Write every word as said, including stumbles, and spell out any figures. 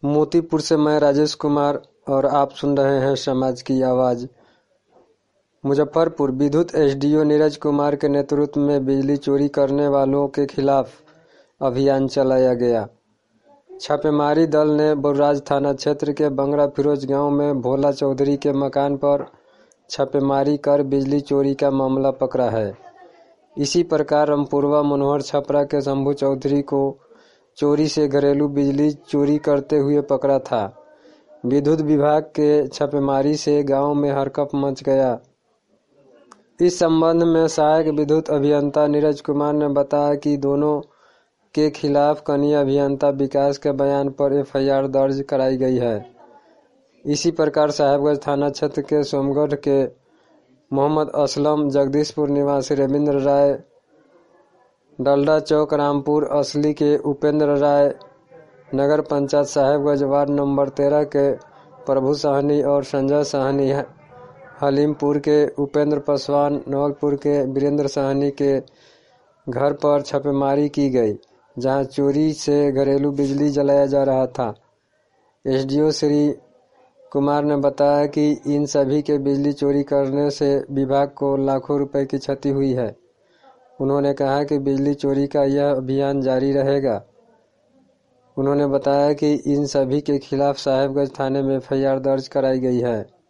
मोतीपुर से मैं राजेश कुमार और आप सुन रहे हैं समाज की आवाज़। मुजफ्फरपुर विद्युत एसडीओ नीरज कुमार के नेतृत्व में बिजली चोरी करने वालों के खिलाफ अभियान चलाया गया। छापेमारी दल ने बरुराज थाना क्षेत्र के बंगरा फिरोज गांव में भोला चौधरी के मकान पर छापेमारी कर बिजली चोरी का मामला पकड़ा है। इसी प्रकार रामपुरवा मनोहर छपरा के शंभू चौधरी को चोरी से घरेलू बिजली चोरी करते हुए पकड़ा था। विद्युत विभाग के छापेमारी से गांव में हड़कंप मच गया। इस संबंध में सहायक विद्युत अभियंता नीरज कुमार ने बताया कि दोनों के खिलाफ कनीय अभियंता विकास के बयान पर एफ आई आर दर्ज कराई गई है। इसी प्रकार साहेबगंज थाना क्षेत्र के सोमगढ़ के मोहम्मद असलम, जगदीशपुर निवासी रविंद्र राय, डलडा चौक रामपुर असली के उपेंद्र राय, नगर पंचायत साहेबगंज वार्ड नंबर तेरह के प्रभु साहनी और संजय साहनी, हलीमपुर के उपेंद्र पासवान, नवलपुर के वीरेंद्र साहनी के घर पर छापेमारी की गई, जहां चोरी से घरेलू बिजली जलाया जा रहा था। एसडीओ श्री कुमार ने बताया कि इन सभी के बिजली चोरी करने से विभाग को लाखों रुपए की क्षति हुई है। उन्होंने कहा कि बिजली चोरी का यह अभियान जारी रहेगा। उन्होंने बताया कि इन सभी के खिलाफ साहेबगंज थाने में एफ आई आर दर्ज कराई गई है।